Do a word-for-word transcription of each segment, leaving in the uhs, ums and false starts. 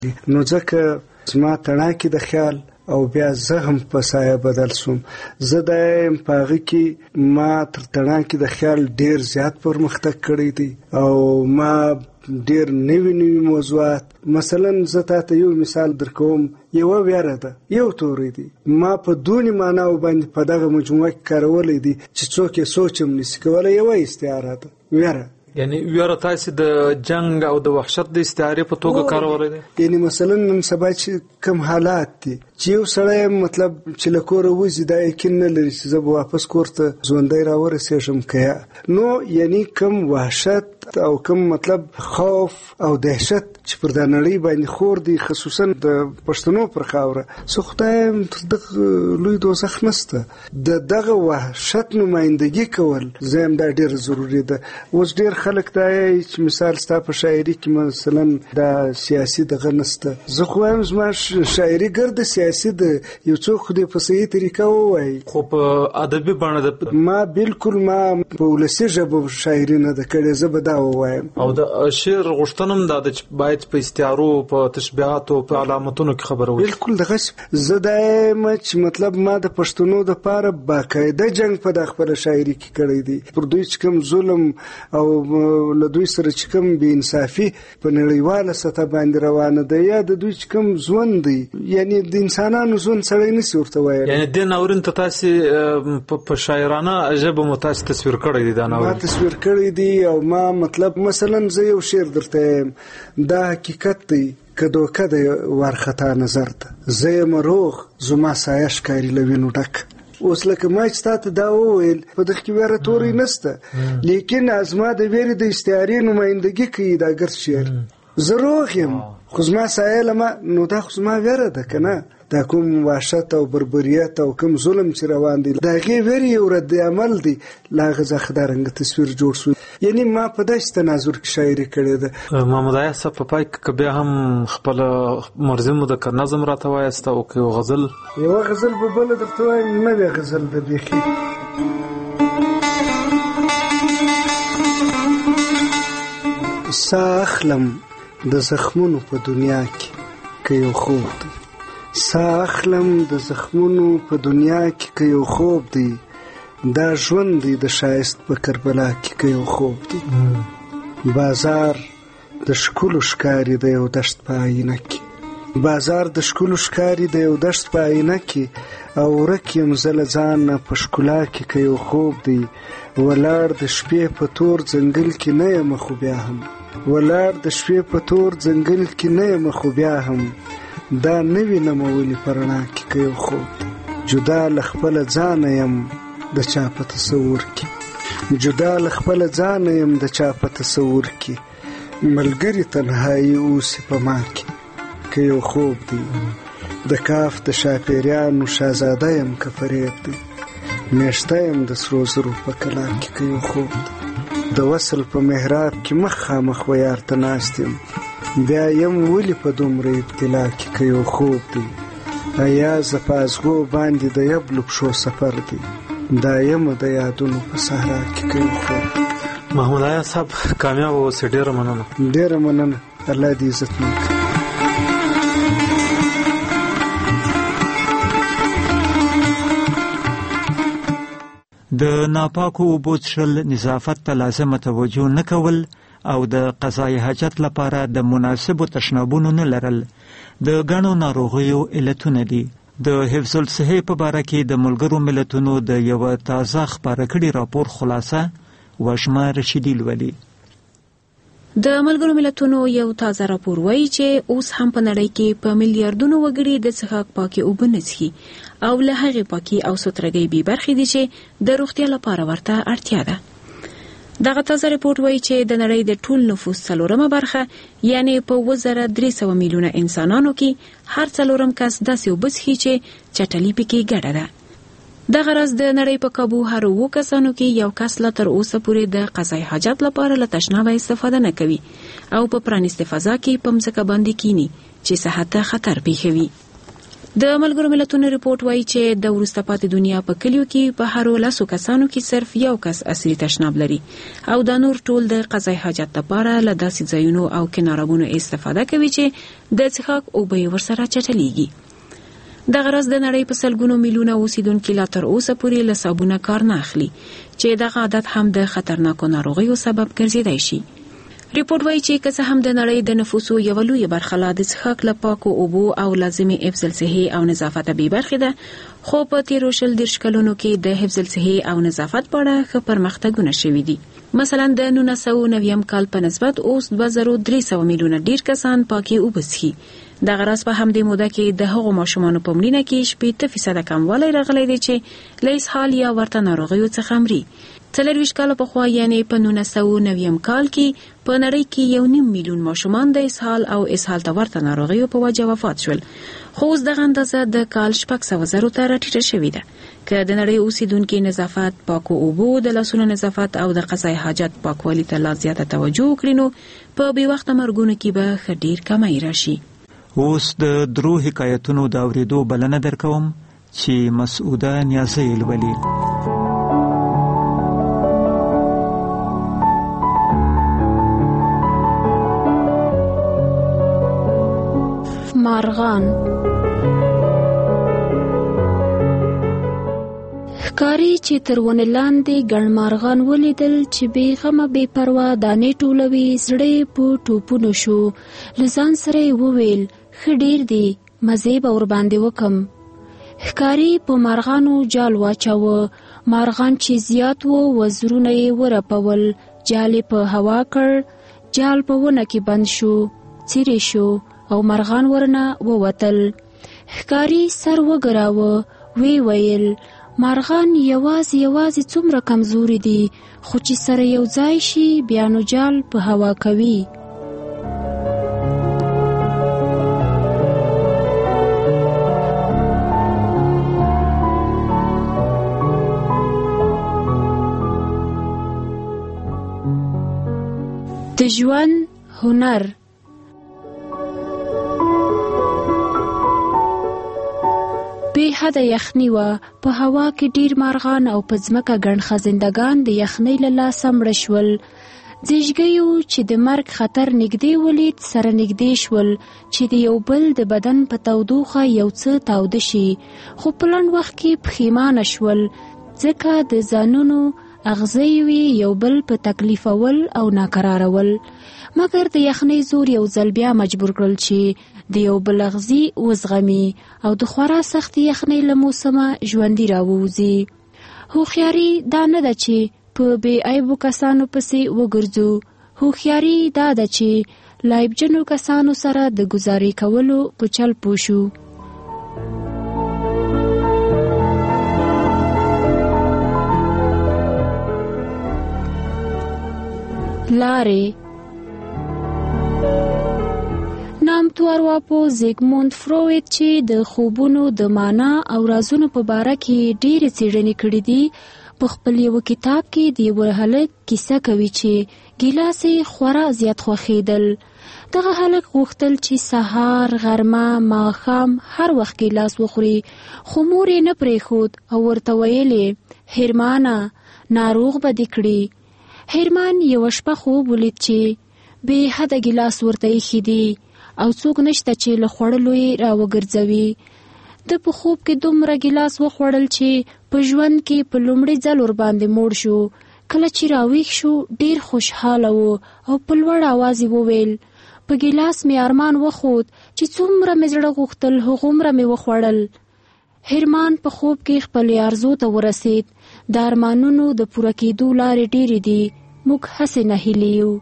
نو ځکه زما تڼاکې د خیال او بیا زه هم په سایه بدل شوم. زه د په هغه کې ما تر تڼاکې د خیال ډیر زیات پرمختګ کړی دی او ما ډیر نوي نوي موضوعات. مثلا زه تاته یو مثال درکوم. یوه ویره ده، یو توری دی، ما په دونې معناو باندې په دغه مجموعه کې کارولی دی چې څوک یې سوچ هم نشي کولی. یوه استعاره ده، ویره. یعنی ویره تاسې د جنگ او د وحشت د استعارې په توګه کارولې ده؟ یعنی مثلا نن سبا چې کوم حالات دي چې یو سړی مطلب چې له کوره وځي دا یقین نه لري چې زه به واپس کور ته ژوندی راورسېږم که یا نو. یعنی کوم وحشت او کوم مطلب خوف او دهشت چې پر دا نړۍ باندې خور دی، خصوصا د پښتنو پر خاوره، زه خدایم تر دغه لوی دوزخ نسته. د دغه وحشت نمایندګي کول زه هم دا ډېره ضروري ده. اوس ډېر خلک دا یې چې مثال ستا په شاعري کې مثلا دا سیاسي دغه نسته. زه خو وایم زما شاعري ګرده سیاسي ده، یو څوک خو دې په صحیح طریقه ووایي. خو په ادبي بڼه ده؟ ما بالکل ما په ولسي ژبه شاعري نه ده کړې، زه به دا ووایم. او د شعر غوښتنه هم دا ده چې باید په استعارو، په تشبیهاتو، په علامتونو کې خبره وکړي. بالکل دغه زه دا یم چې مطلب ما د پښتنو دپاره باقاعده جنګ په دا خپله شاعري کې کړی دی. پر دوی چې کوم ظلم او له دوی سره چې کوم بې انصافي په نړیواله سطح باندې روانه ده، یا د دوی چې کوم ژوند دی، یعنی د انسانانو ژوند سړی نشي ورته ویلی. یعنی دې ناورین ته تاسې په شاعرانه ژبه مو تاسې تصویر کړی دی؟ دا ناورین ما تصویر کړی دی او ما مطلب مثلا زه یو شعر درته یم، دا حقیقت دی که دوکه دی وارخطا نظر ته، زه یم روغ زما سایه ښکاري له وینو ډک. اوس لکه ما چې تا ته دا وویل په دغه کې ویره توری نسته، لیکن زما د ویرې د استعارې نمایندګي کوي دا ګرد شعر. زه روغ یم خو زما سایه له ما، نو دا خو زما ویره ده که نه؟ دا کوم وحشت او بربریت او کوم ظلم چې روان دی، د هغې ویرې یو رد عمل دی، له هغه څخه دارنګه تصویر جوړ شو. یعنی ما په داسې تناظر کې شاعري کړې ده. محمد عیاض صاحب په پای کې بیا هم خپله مرضي مو د نظم راته وایست او که یو غزل؟ یوه غزل به بله درته وایم، نوې غزل ده بیخي. ساه اخلم د زخمونو په دنیا کې که یو خوب دی، ساه اخلم د زخمونو په دنیا کې که یو خوب دی، دا ژوند دی د ښایست په کربلا کې که یو خوب دی. بازار د ښکلو ښکاري د یو دشت په آینه کې، بازار د ښکلو ښکاري د یو دشت په آینه کې، او ورک یم زه له ځانه په ښکلا کې که یو خوب دی. ولاړ د شپې په تور ځنګل کې نه یم خو بیا هم، ولاړ د شپې په تور ځنګل کې نه یم خو بیا هم، دا نه وینم ولې په رڼا کې که یو خوب دی. جدا له خپله ځانه یم د چا په تصور کې، جدا له خپله ځانه یم د چا په تصور کې، ملګري تنهایی اوسې په ما کې که یو خوب دی. د کاف د شاپیریانو شهزاده یم که فریب دی، میشته یم د سرو زرو په کلا کې که یو خوب دی. د وصل په محراب کې مخامخ و یار ته ناست یم، بیا یم ولې په دومره ابتلا کې که یو خوب دی. ایازه په ازغو باندې د یبلو پښو سفر دی، دا یم د یادونو په صحرا کې که یو خوب. محمد عیاض صاحب کامیاب اوسئ، ډېره مننه. ډېره مننه، الله دې عزتمن کړي. د ناپاکو اوبو څښل نظافت ته لازمه توجه نه کول او د قضای حاجت لپاره د مناسبو تشنابونو نه لرل د ګڼو ناروغیو علتونه دي. د حفظ الصحې په باره کې د ملګرو ملتونو د یوه تازه خپاره کړي راپور خلاصه وشمه رشیدي لولي. د ملګرو ملتونو یو تازه راپور وایي چې اوس هم په نړۍ کې په میلیارډونو وګړي د څښاک پاکې اوبه نه څښي او له هغې پاکي او سوترګۍ بې برخې دي چې د روغتیا لپاره ورته اړتیا ده. دغه تازه رپورټ وایي چې د نړۍ د ټول نفوس څلورمه برخه یعنی په اووه زره درې سوه میلیونه انسانانو کې هر څلورم کس داسې اوبه څښي چې چټلي پکې ګډه ده. دغه راز د نړۍ په کابو هر اووه کسانو کې یو کس لا تر اوسه پورې د قضای حاجت لپاره له تشنابه استفاده نه کوي او په پرانیستې فضا کې په مځکه باندې کینی چې صحت ته خطر پېښوي. د ملګرو ملتونو ریپورت وایي چې د وروسته پاتې دنیا په کلیو کې په هر لسو کسانو کې صرف یو کس اصلي تشناب لري او دا نور ټول د قضایي حاجت لپاره له داسې ځایونو او کنارابونو استفاده کوي چې د څښاک اوبه ورسره چټلیږي. دغه راز د نړۍ په سلګونو میلیونه اوسیدونکو لا تر اوسه پورې له صابونه کار نه اخلي چې دغه عادت هم د خطرناکو ناروغیو سبب ګرځیدای شي. ریپورت وایي چې که څه هم د نړۍ د نفوسو یوه لویه برخه لا د څښاک له پاکو اوبو او لازمي حفظ الصحې او نظافت بې برخې ده، خو په تیرو شل دېرش کلونو کې د حفظ الصحې او نظافت په اړه ښه پرمختګونه شوي دي. مثلا د نولس سوه نویم کال په نسبت اوس دوه زره درې سوه میلیونه ډیر کسان پاکي اوبه څښي. دغه راز په همدې موده کې د هغو ماشومانو په مړینه کې شپېته فیصده کموالی راغلی دی چې له اسهال یا ورته ناروغیو څخه مري. څلرویشت کاله پخوا یعنې په نولس سوه نویم کال کې په نړۍ کې یو نیم میلیون ماشومان د اسهال او اسهال ته ورته ناروغیو په وجه وفات شول، خو اوس دغه اندازه د کال شپږ سوه زرو ته راټیټه شوې ده. که د نړۍ اوسیدونکي نظافت، پاکو اوبو، د لاسونو نظافت او د قضایي حاجت پاکوالي ته لا زیاته توجه وکړي نو په بې وخته مرګونو کې به ښه ډېر کمی راشي. اوس د درو حکایتونو د اورېدو بلنه درکوم چې مسعوده نیازی لولي. مارغان. ښکاري چې تر ونې لاندې ګڼ مارغان ولیدل چې بې غمه بې پروا دانې ټولوي. زړه په ټوپونو شو. له ځان سره یې وویل ښه ډېر دی، مزې به ورباندې وکم. ښکاري په مارغانو جال واچاوه. مارغان چې زیات وو وزرونه یې ورپول. جال یې په هوا کړ. جال په ونه کې بند شو. څیرې شو او مرغان ورنه ووتل. ښکاري سر وګراوه. وی ویل مارغان یوازې یوازې څومره کمزوري دي، خو چې سره یو ځای شي بیا نو جال په هوا کوي. د ژوند هنر. بې حده یخني وه. په هوا کې ډیر مارغان او په ځمکه ګڼ خزندګان د یخنۍ له لاسه مړه شول. زیږګیو چې د مرګ خطر نږدې ولید سره نږدې شول چې د یو بل د بدن په تودوخه یو څه تاوده شي، خو په لنډ وخت کې پښیمانه شول ځکه د ځانونو اغزی وی یو بل په تکلیفول او ناکرارول. مګر د یخنۍ زور یو ځل بیا مجبور کړل چې د یو بل اغزي وزغمي او د خورا سخت یخنۍ له موسمه ژوندي راووځي. هوښیاري دا نه ده چې په بې عیبو کسانو پسې وګرځو. هوښیاري دا ده چې له عیبجنو کسانو سره د ګزارې کولو په چل پوه شو. لارې. نامتو ارواپو زیګموند فروید چې د خوبونو د معنا او رازونو په باره کې ډېرې څېړنې کړې دي، په خپل یو کتاب کې د یو هلک کیسه کوي چې ګیلاس یې خورا زیات خوښېدل. دغه هلک غوښتل چې سهار، غرمه، ماښام هر وخت ګیلاس وخوري، خو مور یې نه پرېښود او ورته ویلې هرمانه ناروغ به دې کړي. هرمان یوه شپه خوب ولید چې بې حده ګیلاس ورته ایښي دي او څوک نشته چې له خوړلو یې راوګرځوي. د په خوب کې دومره ګیلاس وخوړل چې په ژوند کې په لومړي ځل ورباندې موړ شو. کله چې راویښ شو ډېر خوشحاله و او په لوړ آواز یې وویل په ګیلاس مې ارمان وخوت چې څومره مې زړه غوښتل هغومره مې وخوړل. هرمان په خوب کې خپلې آرزو ته ورسید. د ارمانونو د پوره کېدو لارې ډېرې دي، موږ هسې نهیلي یو.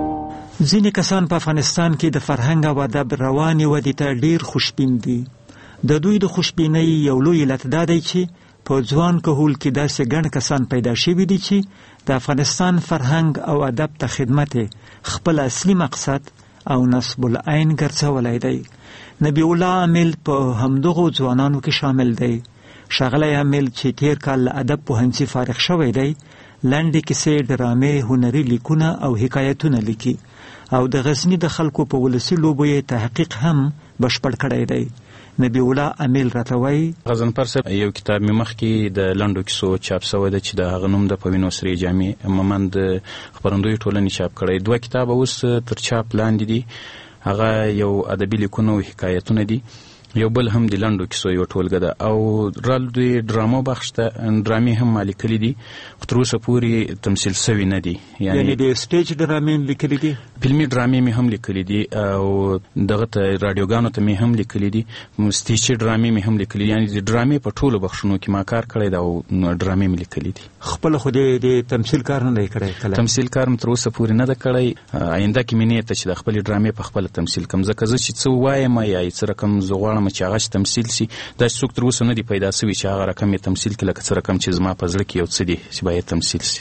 ځینې کسان په افغانستان کې د فرهنګ او ادب روانې ودې ته ډېر خوشبین دي. د دوی د خوشبینۍ یو لوی علت دا دی چې په ځوان کهول کې داسې ګڼ کسان پیدا شوي دي چې د افغانستان فرهنګ او ادب ته خدمت خپل اصلي مقصد او نصب العین ګرځولی دی. نبی الله عامل په همدغو ځوانانو کې شامل دی. ښاغلی عامل چې تیر کال له ادب پوهنځي فارغ شوی دی، لنډې کیسې، ډرامې، هنري لیکونه او حکایتونه لیکي او د غزني د خلکو په ولسي لوبو یې تحقیق هم بشپړ کړی دی. نبی الله عامل راته وایي غضنفر صاحب یو کتاب مې مخکې د لنډو کیسو چاپ سوی ده چې د هغه نوم د په وینو سرې جامې مومند خپرندوی ټولنې چاپ کړی. دوه کتابه اوس تر چاپ لاندې دي. هغه یو ادبي لیکونه او حکایتونه دي، یو بل هم د لنډو کیسو یو ټولګه ده او رال دوی ډرامو بخش ته ډرامې هم ما لیکلي دي، خو تر اوسه پورې تمثیل سوي نه دي. یعنې د سټیج ډرامې لیکلي دي، فلمي ډرامې مې هم لیکلي دي او دغه ته راډیوګانو ته مې هم لیکلي دي، سټیجي ډرامې مې هم لیکلي دي. یعنې د ډرامې په ټولو بخشونو کې ما کار کړی ده او ډرامې مې لیکلي دي. خپل خو د تمثیل کار نه دی کړی؟ کله تمثیل کار مې تر اوسه پورې نه ده کړی. آینده کې مې نیت ده چې د خپلې ډرامې په خپله تمثیل کړم، ځکه زه چې څه ووایم یا څه رقم زه غواړم چې هغه تمثیل سي، دا څوک تر اوسه نه دی پیدا سوي چې هغه رقم یې تمثیل کړي لکه څه رقم چې زما په زړه کې یو څه دي چې باید تمثیل سي.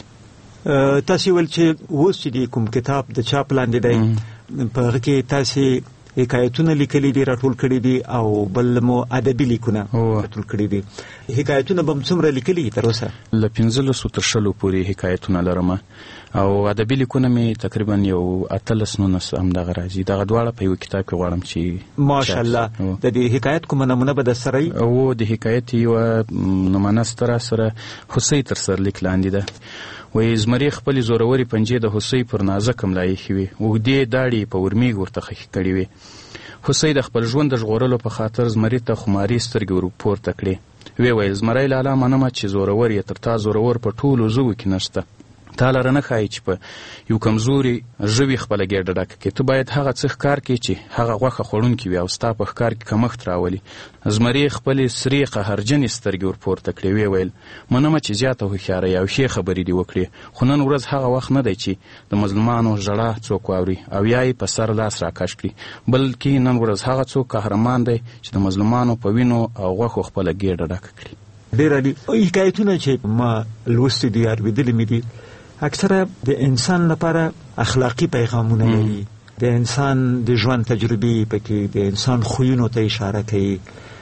تاسې ویل چې اوس چې د کوم کتاب د چاپ لاندې دی په هغه کې تاسې حکایتونه لیکلي دي، راټول کړي دي او بل مو ادبي لیکونه راټول کړي دي. حکایتونه به هم څومره لیکلي دي تر اوسه؟ له پنځلسو تر شلو پورې حکایتونه لرم او ادبي لیکونه مې تقریبا یو اتلس نولس همدغه راځي. دغه دواړه په یو کتاب کې غواړم چې ماشاءالله. د دې حکایت کومه نمونه به در سره وي؟ او د حکایت یوه نمونه سره سره هوسۍ تر سرلیک لاندې ده. وایي زمري خپلې زورورې پنجې د هوسۍ پر نازکه ملا ایښې وې، اوږدې داړې په ورمېږ ورته خښې کړې وې. هوسۍ د خپل ژوند د ژغورلو په خاطر زمري ته خماري سترګې ور پورته کړې. ویې ویل زمری لالا منمه چې زورور یې، تر تا زورور په ټولو زوو کې نشته. تا لره نه ښایي چې په یو کمزوري ژوي خپله ګېډه ډکه کړې. ته باید هغه څه ښکار کړې چې هغه غوښه خوړونکي وي او ستا په ښکار کې کمښت راولي. زمري خپلې سرې قهرجنې سترګې ور پورته کړې. ویې ویل منمه چې زیاته هوښیاره یې او ښې خبرې دې وکړې، خو نن ورځ هغه وخت نه دی چې د مظلومانو ژړا څوک واوري او یا یې په سر لاس راکش کړي، بلکې نن ورځ هغه څوک قهرمان دی چې د مظلومانو په وینو او غوښو خپله ګېډه ډکه کړي. ډېر عالي. حکایتونه چې ما لوستي دي یا اورېدلي مې دي اکثره د انسان لپاره اخلاقی پیغامونه لري، د انسان د ژوند تجربې پکې، د انسان خویونو ته اشاره کوي.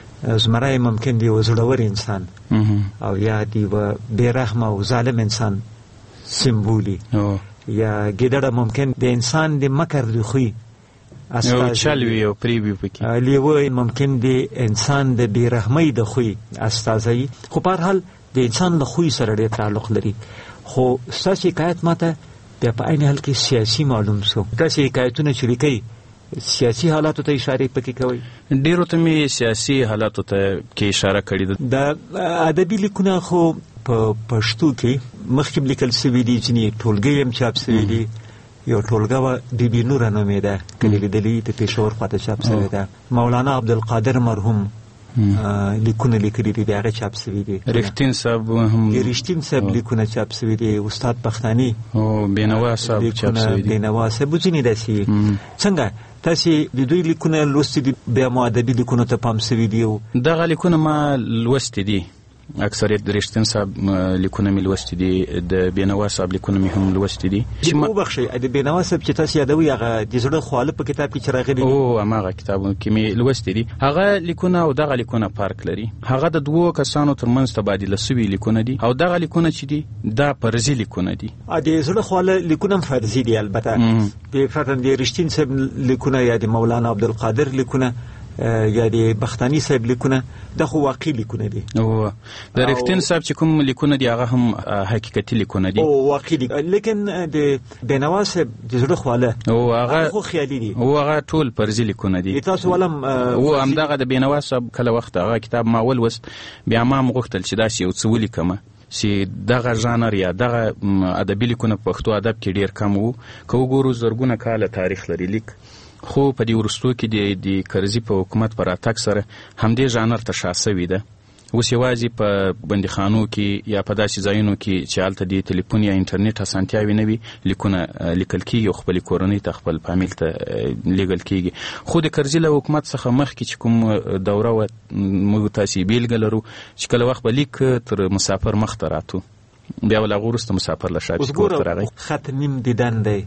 زمری ممکن دی یو زړور انسان او یا دی یو بېرحمه او ظالم انسان سمبولي، یا ګیدړه ممکن د انسان د مکر د خوی یو چل وي او پری وي پکې. لیوه ممکن د انسان د بېرحمۍ د خوی استازی، خو په هر حال د انسان له خوی سره ډېر تعلق لري. خو ستاسې حکایت ماته بیا په عین حال کې سیاسي معلوم شو. تاسې حکایتونه چې لیکئ سیاسي حالاتو ته اشارې پکې کوئ؟ ډېرو ته مې سیاسي حالاتو ته کې اشاره کړې ده. د ادبي لیکونه خو په پښتو کې مخکې لیکل سوي دي، ځینې ټولګۍ هم چاپ سوي دي. یو ټولګه وه بي بي نوره نومېده، کلي لیدلي د پېښور خواته چاپ سوې ده. مولانا عبدالقادر مرحوم لیکونه لیکلي دي، د هغه چاپ سوي دي. رښتین صاحب هم رښتین صاحب لیکونه چاپ سوي دي. استاد پښتاني او بېنوا صاحب چاپ سوي دي. بېنوا صاحب ځینې داسې. څنګه تاسې د دوی لیکونه لوستي دي، بیا مو ادبي لیکونو ته پام سوي دي؟ دغه لیکونه ما لوستي دي، اکثریت د رښتین صاحب لیکونه مې لوستي دي، د بېنوا صاحب لیکونه مې هم لوستي دي. وبخښئ، د بېنوا صاحب چې تاسې یادوئ هغه د زړه خواله په کتاب کې چې راغلي دي؟ او هماغه کتابونو کې مې لوستي دي. هغه لیکونه او دغه لیکونه فرق لري. هغه د دوو کسانو ترمنځ تبادله سوي لیکونه دي او دغه لیکونه چې دي دا فرضي لیکونه دي. د زړه خواله لیکونه هم فرضي دي البته. د فرضاً د رښتین صاحب لیکونه یا د مولانا عبدالقادر لیکونه یا د بختاني صاحب لیکونه دا خو واقعي لیکونه دي. او د رښتین صاحب چې کوم لیکونه دي هغه هم حقیقتي لیکونه دي او واقعي دي. لیکن د بېنوا صاحب د زړه خواله او هغه خو خیالي دي او هغه ټول فرضي لیکونه دي. تاسو ولم او همدغه د بېنوا صاحب کله وخت هغه کتاب ما ولوست، بیا ما هم غوښتل چې داسې یو څه ولیکمه چې دغه ژانر یا دغه ادبي لیکونه په پښتو ادب کې ډېر کم وو. که وګورو زرګونه کاله تاریخ لري لیک، خو په دې وروستو کې د کرزي په حکومت په راتګ سره همدې ژانر ته شا سوي ده اوس یوازې په بندیخانو کې یا په داسې ځایونو کې چې هلته د تلیفون یا انټرنیټ اسانتیاوې نه وي لیکونه لیکل کېږي او خپلې کورنۍ ته خپل فامیل ته لیږل کېږي. خو د کرزي له حکومت څخه مخکې چې کوم دوره وه موږ تاسې بېلګه لرو چې کله وخت به لیک تر مسافر مخ ته راتو، بیا ول هغه وروسته مسافر له شا چې کور ته راغی. خط نیم دیدن دی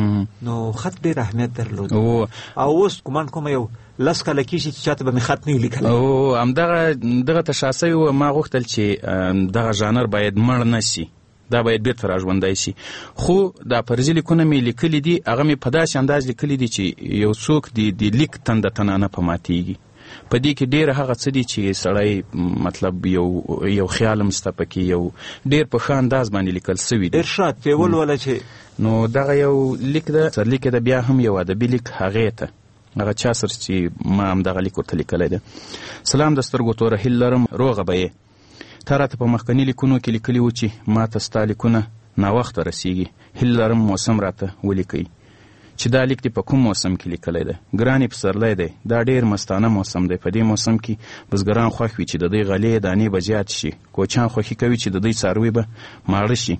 نو خط ډېر اهمیت درلود او اوس ګمان کوم یو لس کاله کېږي چې چاته به مې خط نه وي لیکلی. او همدغه دغه تشاسۍ وه. ما غوښتل چې دغه ژانر باید مړ نه سي، دا باید بیرته راژوندی شي. خو دا فرضي لیکونه مې لیکلي دي، هغه مې په داسې انداز لیکلي دي چې یو څوک د لیک تنده تنانه په ماتېږي. په دې کې ډېر هغه څه دي چې سړی مطلب یو یو خیال هم سته پکې، یو ډېر په ښه انداز باندې لیکل سوي دي. ارشاد پې ولوله چې نو دغه یو لیک ده، سرلیک ده، بیا هم یو ادبي لیک هغې ته هغه چا سره چې ما هم دغه لیک ورته لیکلی ده. سلام د سترګو توره هیل لرم، روغه به یې. تا راته په مخکني لیکونو کې لیکلي وو چې ما ته ستا لیکونه ناوخته رسیږي. هیل لرم موسم راته ولیکئ چې دا لیک دې په کوم موسم کې لیکلی ده. ګران پسرلی دی، دا ډېر مستانه موسم دی. په دې موسم کې بزګران خوښ وي چې د دوی غلې دانې به زیات شي، کوچیان خوښي کوي چې د دوی څاروي به ماړه شي.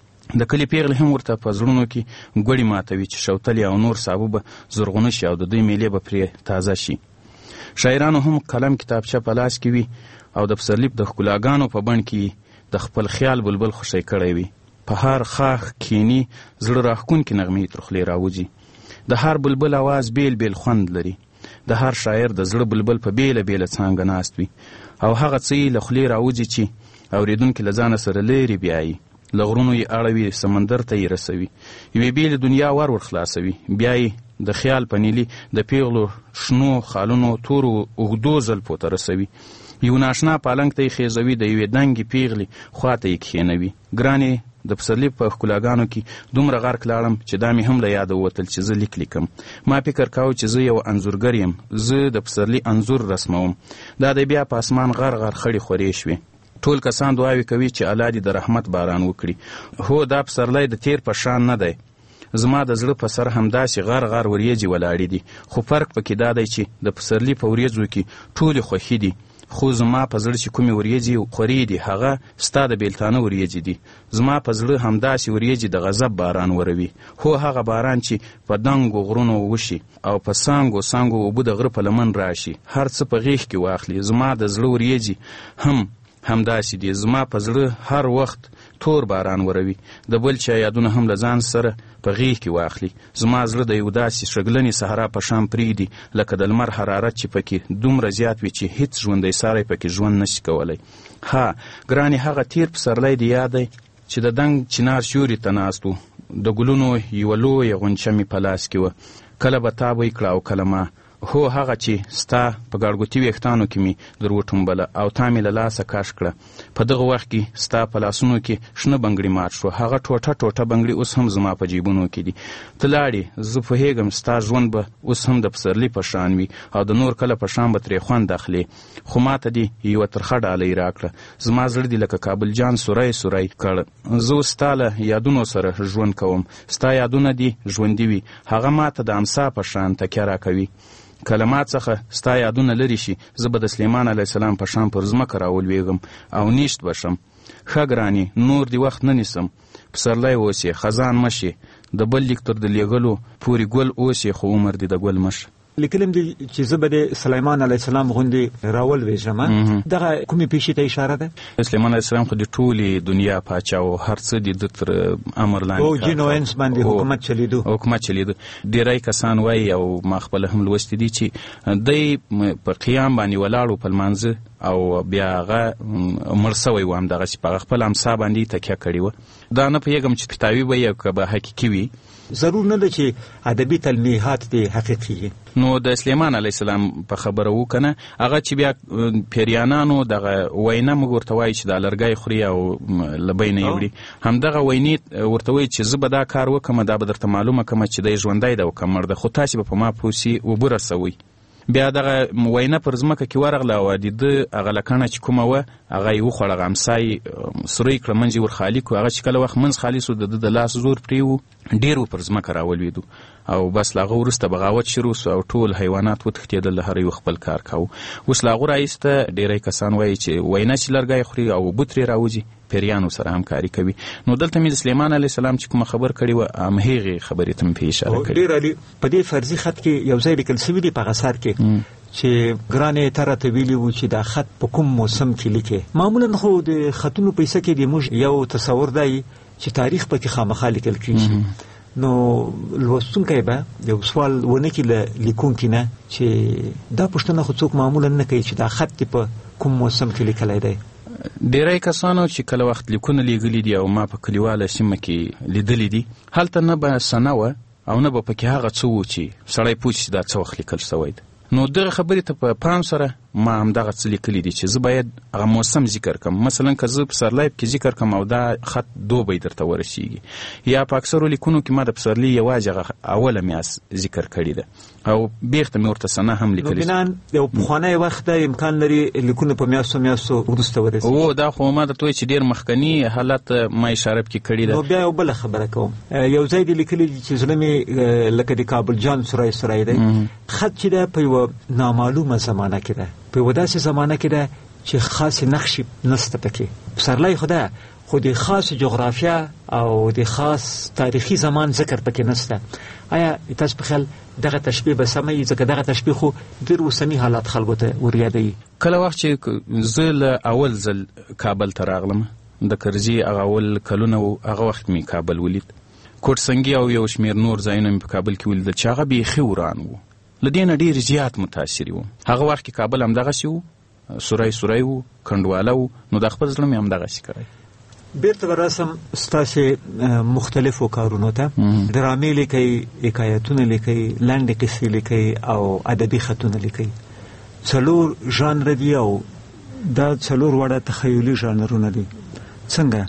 د کلي پیغلې هم ورته په زړونو کې ګوړې ماتوي چې شوتلې او نور سابه به زرغونه شي او د دوی میلې به پرې تازه شي. شاعرانو هم قلم کتابچه په لاس کې وي او د پسرلي د ښکلاګانو په بڼ کې د خپل خیال بلبل خوشی کړی وي. په هر خاښ کینی زړه راښکونکې نغمې تر خولې راوځي. د هر بلبل اواز بیل بیل خوند لري. د هر شاعر د زړه بلبل په بیله بیله څانګه ناست وي او هغه څه یې له خولې راوځي چې اورېدونکي له ځانه سره لرې بیایي. له غرونو یې اړوي، سمندر ته یې رسوي، یوې بیلې دنیا ور ور خلاصوي. بیا یې د خیال په نیلي د پیغلو شنو خالونو تورو اوږدو زلفو ته رسوي. یو ناشنا پالنګ ته یې خیزوي، د یوې دنګې پیغلې خوا ته یې کښېنوي. ګرانې د پسرلي په ښکلاګانو کې دومره غرق لاړم چې دا مې هم له یاده ووتل چې زه لیک لیکم. ما فکر کاوه چې زه یو انځورګر یم، زه د پسرلي انځور رسموم. دا دی بیا په اسمان غر غر خړې خورې شوې. ټول کسان دعاوې کوي چې الله دې د رحمت باران وکړي. هو دا پسرلی د تیر په شان نه دی. زما د زړه په سر همداسې غر غر وریځې ولاړې دي، خو فرق پکې دا دی چې د پسرلي په وریځو کې ټولې خوښي دي، خو زما په زړه چې کومې وریځې خورې دي هغه ستا د بیلتانه وریځې دي. زما په زړه همداسې وریځې د غضب باران وروي. هو هغه باران چې په دنګو غرونو وشي او په سانګو سانګو اوبه د غره په لمن راشي، هر څه په غیږ کې واخلي. زما د زړه وریځې هم همداسې دي. زما په زړه هر وخت تور باران وروي، د بل چا یادونه هم له ځان سره په غیږ کې واخلي. زما زړه د یو داسې شګلنې صحرا په شان پرېږدي لکه د لمر حرارت چې پکې دومره زیات وي چې هیڅ ژوندی ساری پکې ژوند نشي کولی. ها ګرانې، هغه تیر پسرلی دې یاد دی چې د دنګ چنار سیوري ته ناست و، د ګلونو یوه لویه غونچه مې په لاس کې وه. کله به تا بوی کړه او کله ما. هو هغه چې ستا په ګاړګوتي ویښتانو کې مې در وټومبله او تا مې له لاسه کش کړه. په دغه وخت کې ستا په لاسونو کې شنه بنګړي مات شو. هغه ټوټه ټوټه بنګړي اوس هم زما په جیبونو کې دي. ته لاړې، زه پوهېږم ستا ژوند به اوس هم د پسرلي په شان وي او د نور کله په شان به ترې خوند اخلې. خو ما ته دې یوه ترخه ډالۍ راکړه. زما زړه دې لکه کابل جان سوری سوری کړ. زه اوس ستا له یادونو سره ژوند کوم. ستا یادونه دې ژوندي وي. هغه ما ته د امسا په شان تکیه راکوي. کله ما څخه ستا یادونه لرې شي، زه به د سلیمان علیه السلام په شان پر ځمکه راولویږم او نیشت به شم. ښه ګرانې، نور دې وخت نه نیسم. پسرلی اوسې، خزان مشې، د بل لیک تر د لیږلو پورې ګل اوسې، خو عمر دې د ګل مشه. لیکلم دي چې زه به د سلیمان علیه السلام غوندې راولویږم. دغه کومې پیښې ته اشاره ده؟ سلیمان علیه السلام خو د ټولې دنیا پاچا او هر څه د ده تر امر لاندې او جن او انس باندې حکومت چلیدو حکومت چلیدو ډېری کسان وایي او ما خپله هم لوستي دي چې دی په قیام باندې ولاړ و په لمانځه او بیا هغه مړ سوی و، همدغسې په هغه خپل امسا باندې تکیه کړې وه. دا نه پوهېږم چې پتاوي به یې که به حقیقي وي. ضرور نه ده چې ادبي تلمیحات دې حقیقي. نو د سلیمان علیه السلام په خبره وو که نه، هغه چې بیا پیریانانو دغه وینا موږ ورته وایي چې دا لرګی خوري او له بینه یې وړي، همدغه وینې ورته وایي چې زه به دا کار وکړم، دا به درته معلومه کړم چې دی ژوندی ده او که مړ ده، خو تاسې به په ما پوه سي اوبه رسوئ. بیا دغه وینا پر ځمکه کې ورغله او د ده هغه لکڼه چې کومه وه هغه یې وخوړه، هغه امسا یې سوری کړه، منځ یې ور خالي کړو. هغه چې کله وخت منځ خالي سو، د ده د لاس زور پرې و ډېر پر ځمکه راولوېدو او بس له هغه وروسته بغاوت شروع سو او ټول حیوانات وتښتېدل، د هر یو خپل کار کاوه. اوس له هغو راایسته ډېری کسان وایي چې وینا چې لرګی خوري او اوبه ترې راوځي پیریانو سره همکاري کوي. نو دلته مې د سلیمان علیه السلام چې کومه خبر کړې وه همهغې خبرې ته مې پې اشاره کړې. ډېر عالي. په دې فرضي خط کې یو ځای لیکل سوي دي په هغه اثر کې چې ګرانې ته راته ویلي وو چې دا خط په کوم موسم کې لیکې. معمولا خو د خطونو په حصه کې د موږ یو تصور دی چې تاریخ پکې خامخا لیکل کېږي. نو لوستونکی به یو سوال ونه کړي له لیکونکي نه چې دا پوښتنه خو څوک معمولا نه کوي چې دا خط دې په کوم موسم کې لیکلی دی. ډېری کسانو چې کله وخت لیکونه لیږلي دي او ما په کلیواله سیمه کې لیدلي دي، هلته نه به سنه وه او نه به پکې هغه څه و چې سړی پوه چې دا څه وخت لیکل شوی دی. نو دغه خبرې ته په پام سره ما همدغه څه لیکلي دي چې زه باید هغه موسم ذکر کړم. مثلا که زه پسرلی کې ذکر کړم او دا خط دوبی درته ورسیږي، یا په اکثرو لیکونو کې ما د پسرلي یوازې هغه اوله میاشت ذکر کړې ده او بیرته مې ورته سنه هم لیکلې. نو یو پخوانی وخت د امکان لري لیکونه په میاشتو میاشتو وروسته ورسیږي. او دا خو ما درته وایي چې ډېر مخکني حالت ما اشاره پکې کړې ده. نو بیا یو بله خبره کوم، یو ځای دې لیکلي دي چې زړه مې لکه د کابل جان سرای سرای دی. خط چې ده په یوه نامعلومه زمانه کې ده، په یوه داسې زمانه کې ده چې خاصې نقشې نسته پکې. پسرلی خو ده خو د خاص جغرافیا او د خاص تاریخي زمان ذکر پکې نسته. آیا تاسو په خیال دغه تشبیه به سمه وي؟ ځکه دغه تشبیه خو ډېر اوسني حالات خلکو ته وریادوي. کله وخت چې زه له اول ځل کابل ته راغلم، د کرزي هغه اول کلونه و، هغه وخت مې کابل ولید. کوټسنګي او یو شمېر نور ځایونه مې په کابل کې ولیدل چې هغه بیخي وران و، له دې نه ډېر زیات متاثري وم. هغه وخت کې کابل همدغسې و، سوری سوری و، کنډواله و. نو د خپل زړه مې همدغسې کړی. بیرته به راسم ستاسې مختلفو کارونو ته. ډرامې لیکئ، حکایتونه لیکئ، لنډې قصې لیکئ او ادبي خطونه لیکئ. څلور ژانره دي او دا څلور واړه تخیلي ژانرونه دي. څنګه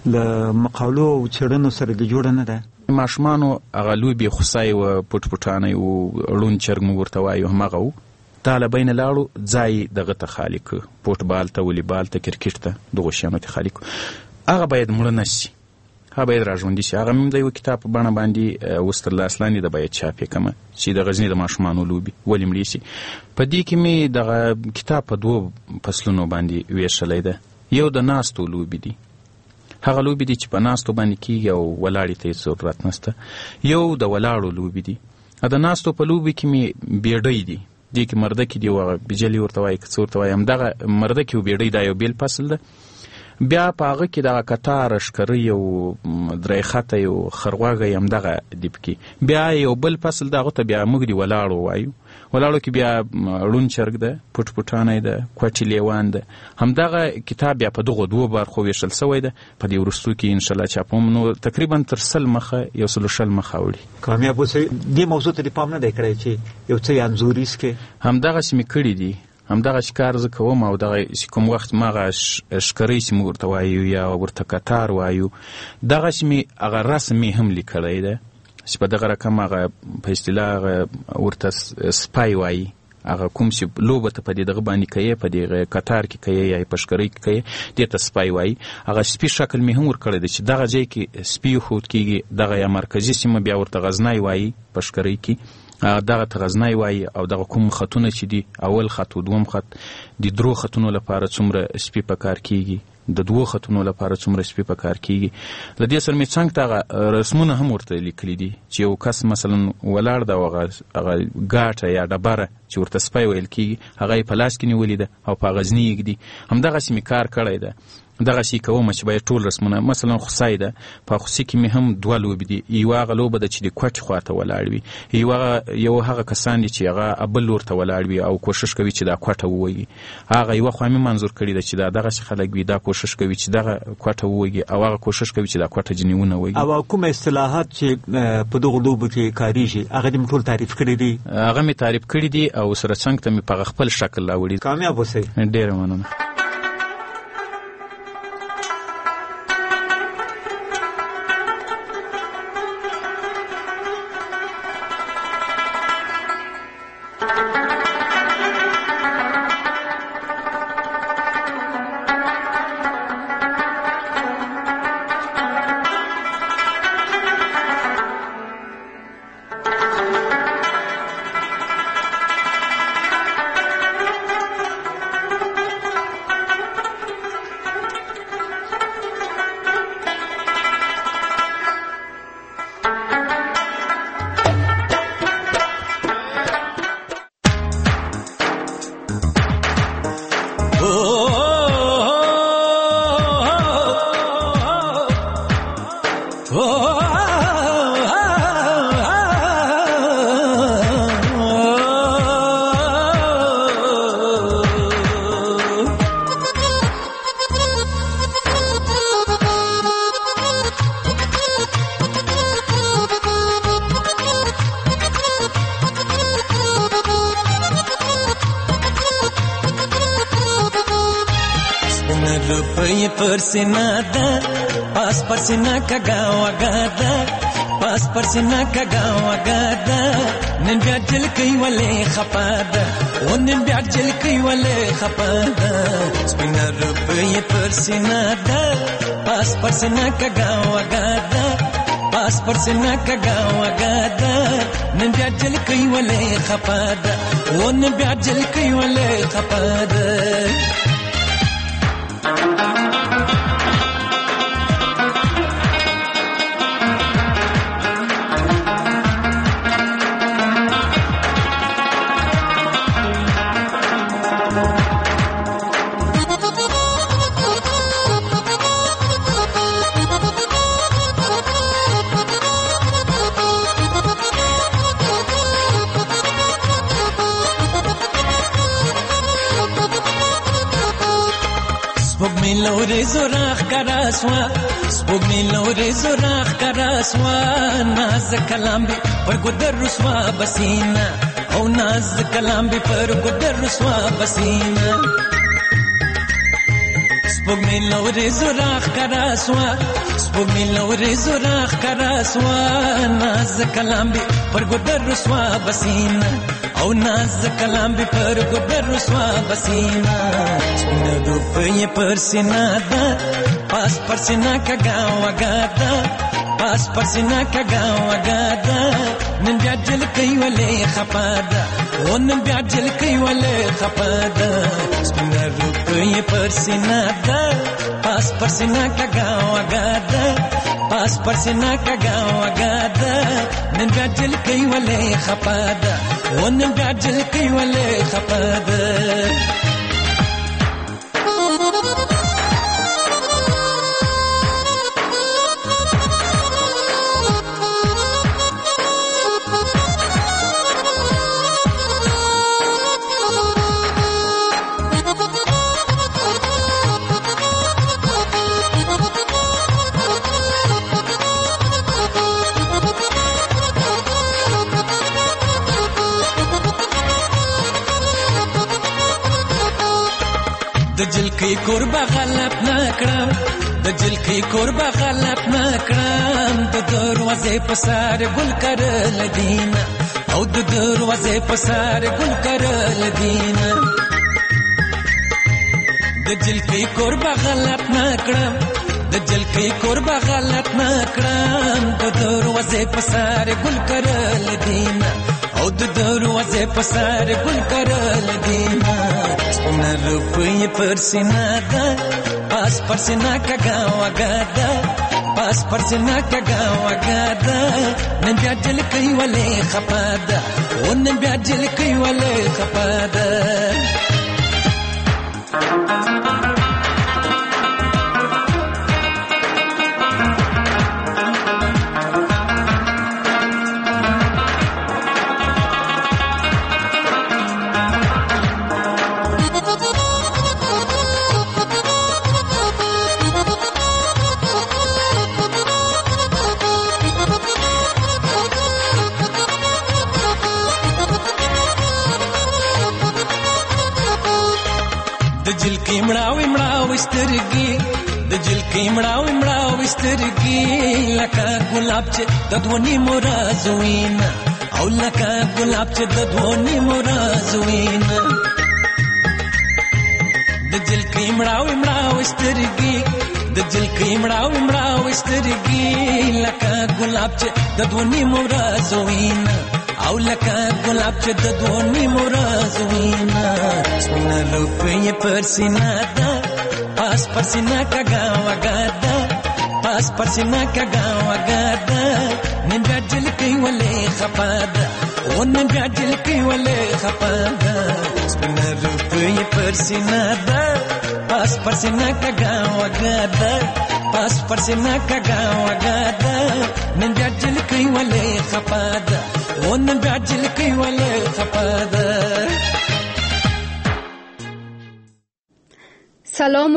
له مقالو او څېړنو سره د جوړه نه ده؟ ماشومانو هغه لوبې خوسای و، پټ پټانۍ و، ړوند چرګ مو ورته وایو، همغه و. دا له بینه لاړو ځای دغه ته خالي کړو، فوټبال ته، ولیبال ته، کرکټ ته، دغو شیانو ته خالي کړو. هغه باید مړه نه شي، هغه باید راژوندي شي. هغه مې د یو کتاب په بڼه باندې اوس تر لاس لاندې ده، باید چاپ یې کړمه چې د غزني د ماشومانو لوبې ولې مړې شي. په دې کې مې دغه کتاب په دوو فصلونو باندې ویشلی ده. یو د ناستو لوبې دي، هغه لوبې دي چې په ناستو باندې کېږي او ولاړې ته هېڅ ضرورت نشته. یو د ولاړو لوبې دي. د ناستو په لوبې کې مې بیډۍ دي، دې کې مردکې دي او هغه بجلي ورته وایي که څه ورته وایي، همدغه مردکې او بیډۍ دا یو بېل فصل ده. بیا په هغه کې دغه کتار، ښکرۍ او درې خطی او خرغوږی همدغه دي پکې. بیا یو بل فصل ده، هغو ته بیا موږ د ولاړو وایو. ولاړو کې بیا ړوند چرګ ده، پټ پټانی ده، کوټې لیوان ده. همدغه کتاب بیا په دغو دوو برخو ویشل سوی ده. په دې وروستو کې انشاءالله چاپوم. نو تقریبا تر سل مخه یو سلو شل مخه وړي. کامیاب اوسئ. دې موضوع ته دې پام نه دی کړی چې یو څه یې انځوریز کې؟ همدغسې مې کړي دي، همدغه کار زه کوم. او دغه کوم وخت ما هغه ښکرۍ چې موږ ورته وایو یا ورته کتار وایو، دغسې مې هغه رسم یې هم لیکلی ده چې په دغه رقم هغه په اصطلاح هغه ورته سپای وایي. هغه کوم چې لوبه ته په دې دغه باندې کوي، په دې کتار کې کوي یا په ښکرۍ کې کوي، دې ته سپای وایي. هغه سپي شکل مې هم ورکړی دی چې دغه ځای کې سپي ایښود کېږي. دغه یا مرکزي سیمه بیا ورته غزنی وایي په ښکرۍ کې، دغه ته غزنی وایي. او دغه کوم خطونه چې دي، اول خط او دوم خط، د درو خطونو لپاره څومره سپي په کار کېږي، د دوو خطونو لپاره څومره سپي په کار کېږي. له دې سره مې څنګ ته هغه رسمونه هم ورته لیکلي دي چې یو کس مثلا ولاړ ده او هغه ګاټه یا ډبره چې ورته سپی ویل کېږي، هغه یې په لاس کې نیولې ده او په غزني یې ږدي. همدغسې مې کار کړی ده. دغسې کومه چې باید ټول رسمونه، مثلا خوسی ده، په خوسي کې مې هم دوه لوبې دي. یوه هغه لوبه ده چې د کوټې خواته ولاړ وي، یو هغه کسان دي چې هغه بل لور ته ولاړ وي او کوشش کوي چې دا کوټه ووهي. هغه یوه خوا مې منظور کړې ده چې دا دغسې خلک وي، دا کوشش کوي چې دغه کوټه ووهي او هغه کوشش کوي چې دا کوټه ځینې ونه ووهي. او کومه اصطلاحات چې په دغو لوبو کې کارېږي هغه دې مې ټول تعریف کړي دي؟ هغه مې تعریف کړي دي او سره څنګ ته مې په خپل شکل راوړي. کامیاب اوسئ. ډېره مننه. سپینه روپۍ پر سینه ده پاس پر سینه کږه وږه ده پاس پر سینه کږه وږه ده نن بیا جلکۍ ولې خفه ده و نن بیا جلکۍ ولې خفه ده سپینه روپۍ پر سینه ده پاس پر سینه کږه وږه ده پاس پر سینه کږه وږه ده نن بیا جلکۍ ولې خفه ده و نن بیا جلکۍ ولې خفه ده سپوږمۍ لورې زوراخ کرا سوا سپوږمۍ لورې زوراخ کرا سوا ناز کلام به پر ګدر رسوا بسینا او ناز کلام به پر ګدر رسوا بسینا سپوږمۍ لورې زوراخ کرا سوا سپوږمۍ لورې زوراخ کرا سوا ناز کلام به پر ګدر رسوا بسینا او ناز کلام به پر ګدر رسوا بسینا سپینه روپۍ پر سینه ده پاس پر سینه کږه وږه ده پاس پر سینه کږه وږه ده نن بیا جلکۍ ولې خفه ده و نن بیا جلکۍ ولې خفه ده سپینه روپۍ پر سینه ده پاس پر سینه کږه وږه ده پاس پر سینه کږه وږه ده نن بیا جلکۍ ولې خفه ده و نن بیا جلکۍ ولې خفه ده د جلکۍ کوربه غلط نه کړم د جلکۍ کوربه غلط نه کړم د دروازې په سر ګل کرل دینه او د دروازې په سر ګل کرل دینه د جلکۍ کوربه غلط نه کړم د جلکۍ کوربه غلط نه کړم د دروازې په سر ګل کرل دینه او د دروازې په سر ګل کرل دینه سپینه روپۍ پر سینه ده پاس پر سینه کږه وږه ده پاس پر سینه کږه وږه ده نن بیا جلکۍ ولې خفه ده و نن بیا جلکۍ ولې خفه ده د جلکۍ مړاوي مړاوي سترګې د جلکۍ مړاوي مړاوي سترګې لکه ګلاب چې د دوه نیمو رازو وینه او لکه ګلاب چې د دوه نیمو رازو وینه د جلکۍ مړاوي مړاوي سترګې د جلکۍ مړاوي مړاوي سترګې لکه ګلاب چې د دوه نیمو رازو وینه او لکه ګلاب چې د دوه نیمو رازو وینه سپینه روپۍ پر سینه ده پاس پر سینه کږه وږه ده پاس پر سینه کږه وږه ده نن بیا جلکۍ ولې خفه ده و نن بیا جلکۍ ولې خفه ده سپینه روپۍ پر سینه ده پاس پر سینه کږه وږه ده پاس پر سینه کږه وږه ده نن بیا جلکۍ ولې خفه ده و نن بیا جلکۍ ولې خفه ده سلام